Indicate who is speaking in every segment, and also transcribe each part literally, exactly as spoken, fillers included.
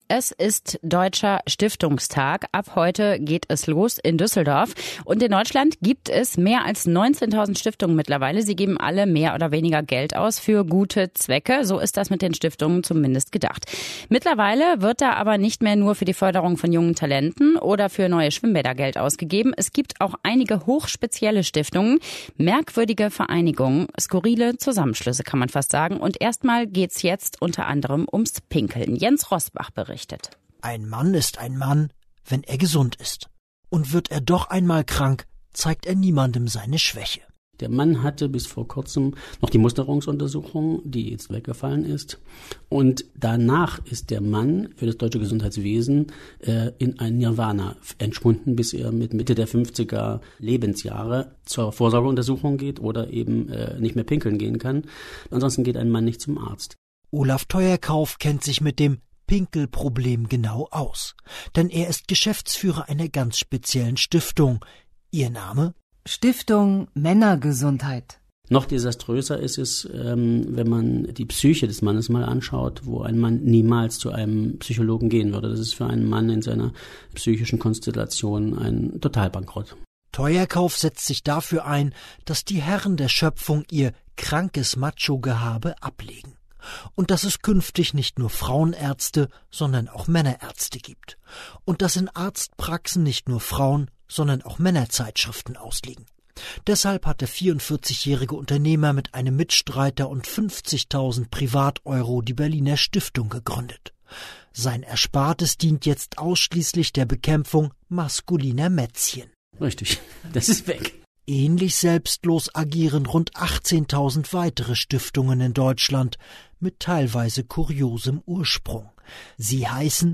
Speaker 1: Es ist Deutscher Stiftungstag. Ab heute geht es los in Düsseldorf. Und in Deutschland gibt es mehr als neunzehntausend Stiftungen mittlerweile. Sie geben alle mehr oder weniger Geld aus für gute Zwecke. So ist das mit den Stiftungen zumindest gedacht. Mittlerweile wird da aber nicht mehr nur für die Förderung von jungen Talenten oder für neue Schwimmbäder Geld ausgegeben. Es gibt auch einige hochspezielle Stiftungen, merkwürdige Vereinigungen, skurrile Zusammenschlüsse, kann man fast sagen. Und erstmal geht's jetzt unter anderem ums Pinkeln. Jens Rosbach berichtet.
Speaker 2: Ein Mann ist ein Mann, wenn er gesund ist. Und wird er doch einmal krank, zeigt er niemandem seine Schwäche.
Speaker 3: Der Mann hatte bis vor kurzem noch die Musterungsuntersuchung, die jetzt weggefallen ist. Und danach ist der Mann für das deutsche Gesundheitswesen äh, in ein Nirvana entschwunden, bis er mit Mitte der fünfziger Lebensjahre zur Vorsorgeuntersuchung geht oder eben äh, nicht mehr pinkeln gehen kann. Ansonsten geht ein Mann nicht zum Arzt.
Speaker 2: Olaf Teuerkauf kennt sich mit dem Pinkelproblem genau aus. Denn er ist Geschäftsführer einer ganz speziellen Stiftung. Ihr Name?
Speaker 4: Stiftung Männergesundheit.
Speaker 3: Noch desaströser ist es, ähm, wenn man die Psyche des Mannes mal anschaut, wo ein Mann niemals zu einem Psychologen gehen würde. Das ist für einen Mann in seiner psychischen Konstellation ein Totalbankrott.
Speaker 2: Teuerkauf setzt sich dafür ein, dass die Herren der Schöpfung ihr krankes Macho-Gehabe ablegen. Und dass es künftig nicht nur Frauenärzte, sondern auch Männerärzte gibt. Und dass in Arztpraxen nicht nur Frauen, sondern auch Männerzeitschriften ausliegen. Deshalb hat der vierundvierzigjährige Unternehmer mit einem Mitstreiter und fünfzigtausend Privateuro die Berliner Stiftung gegründet. Sein Erspartes dient jetzt ausschließlich der Bekämpfung maskuliner Mätzchen.
Speaker 3: Richtig, das ist weg.
Speaker 2: Ähnlich selbstlos agieren rund achtzehntausend weitere Stiftungen in Deutschland mit teilweise kuriosem Ursprung. Sie heißen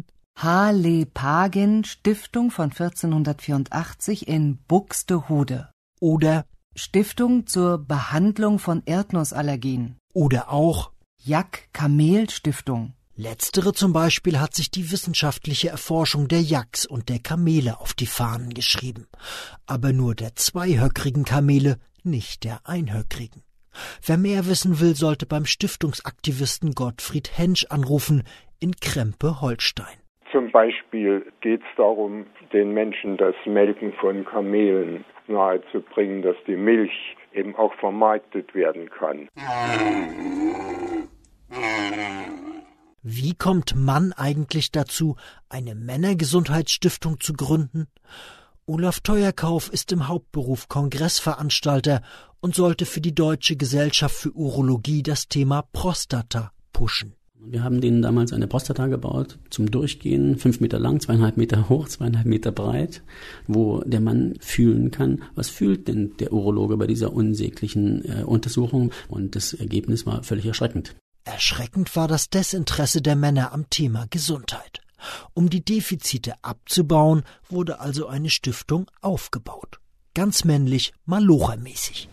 Speaker 4: Halle-Pagin Stiftung von vierzehnhundertvierundachtzig in Buxtehude
Speaker 2: oder
Speaker 4: Stiftung zur Behandlung von Erdnussallergien
Speaker 2: oder auch
Speaker 4: Jack-Kamel-Stiftung.
Speaker 2: Letztere zum Beispiel hat sich die wissenschaftliche Erforschung der Yaks und der Kamele auf die Fahnen geschrieben. Aber nur der zweihöckrigen Kamele, nicht der einhöckrigen. Wer mehr wissen will, sollte beim Stiftungsaktivisten Gottfried Hensch anrufen in Krempe-Holstein.
Speaker 5: Zum Beispiel geht es darum, den Menschen das Melken von Kamelen nahezubringen, dass die Milch eben auch vermarktet werden kann.
Speaker 2: Wie kommt man eigentlich dazu, eine Männergesundheitsstiftung zu gründen? Olaf Teuerkauf ist im Hauptberuf Kongressveranstalter und sollte für die Deutsche Gesellschaft für Urologie das Thema Prostata pushen.
Speaker 3: Wir haben denen damals eine Prostata gebaut zum Durchgehen, fünf Meter lang, zweieinhalb Meter hoch, zweieinhalb Meter breit, wo der Mann fühlen kann, was fühlt denn der Urologe bei dieser unsäglichen äh, Untersuchung. Und das Ergebnis war völlig erschreckend.
Speaker 2: Erschreckend war das Desinteresse der Männer am Thema Gesundheit. Um die Defizite abzubauen, wurde also eine Stiftung aufgebaut. Ganz männlich, malochermäßig.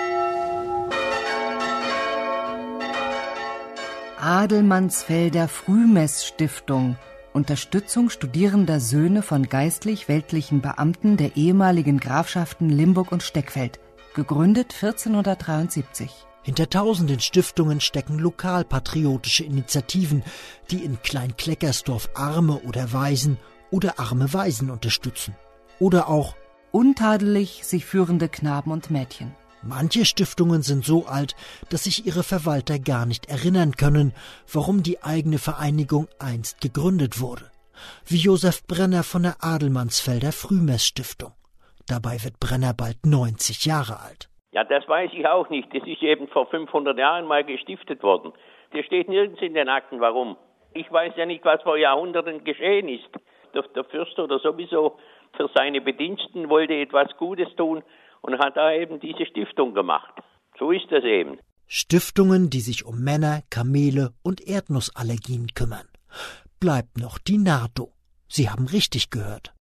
Speaker 4: Adelmannsfelder Frühmess-Stiftung. Unterstützung studierender Söhne von geistlich-weltlichen Beamten der ehemaligen Grafschaften Limburg und Steckfeld. Gegründet vierzehnhundertdreiundsiebzig.
Speaker 2: Hinter tausenden Stiftungen stecken lokalpatriotische Initiativen, die in Klein-Kleckersdorf Arme oder Waisen oder arme Waisen unterstützen. Oder auch
Speaker 4: untadelig sich führende Knaben und Mädchen.
Speaker 2: Manche Stiftungen sind so alt, dass sich ihre Verwalter gar nicht erinnern können, warum die eigene Vereinigung einst gegründet wurde. Wie Josef Brenner von der Adelmannsfelder Frühmess-Stiftung. Dabei wird Brenner bald neunzig Jahre alt.
Speaker 6: Ja, das weiß ich auch nicht. Das ist eben vor fünfhundert Jahren mal gestiftet worden. Das steht nirgends in den Akten, warum. Ich weiß ja nicht, was vor Jahrhunderten geschehen ist. Der, der Fürst oder sowieso für seine Bediensteten wollte etwas Gutes tun und hat da eben diese Stiftung gemacht. So ist das eben.
Speaker 2: Stiftungen, die sich um Männer, Kamele und Erdnussallergien kümmern. Bleibt noch die NATO. Sie haben richtig gehört.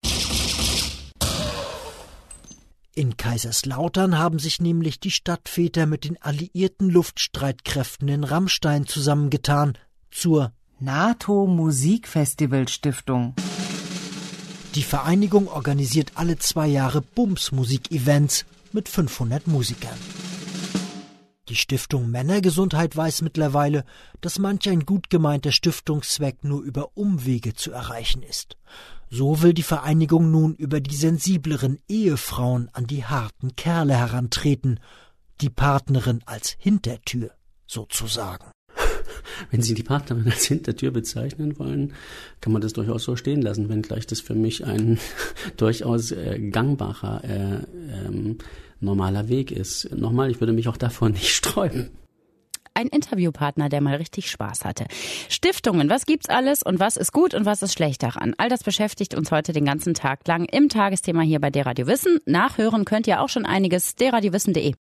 Speaker 2: In Kaiserslautern haben sich nämlich die Stadtväter mit den alliierten Luftstreitkräften in Rammstein zusammengetan zur
Speaker 4: NATO-Musikfestival-Stiftung.
Speaker 2: Die Vereinigung organisiert alle zwei Jahre Bums-Musik-Events mit fünfhundert Musikern. Die Stiftung Männergesundheit weiß mittlerweile, dass manch ein gut gemeinter Stiftungszweck nur über Umwege zu erreichen ist. So will die Vereinigung nun über die sensibleren Ehefrauen an die harten Kerle herantreten, die Partnerin als Hintertür sozusagen.
Speaker 3: Wenn Sie die Partnerin als Hintertür bezeichnen wollen, kann man das durchaus so stehen lassen, wenngleich das für mich ein durchaus äh, gangbarer, äh, ähm, normaler Weg ist. Nochmal, ich würde mich auch davor nicht sträuben.
Speaker 1: Ein Interviewpartner, der mal richtig Spaß hatte. Stiftungen, was gibt's alles und was ist gut und was ist schlecht daran? All das beschäftigt uns heute den ganzen Tag lang im Tagesthema hier bei D-Radio Wissen. Nachhören könnt ihr auch schon einiges, d radio wissen punkt de.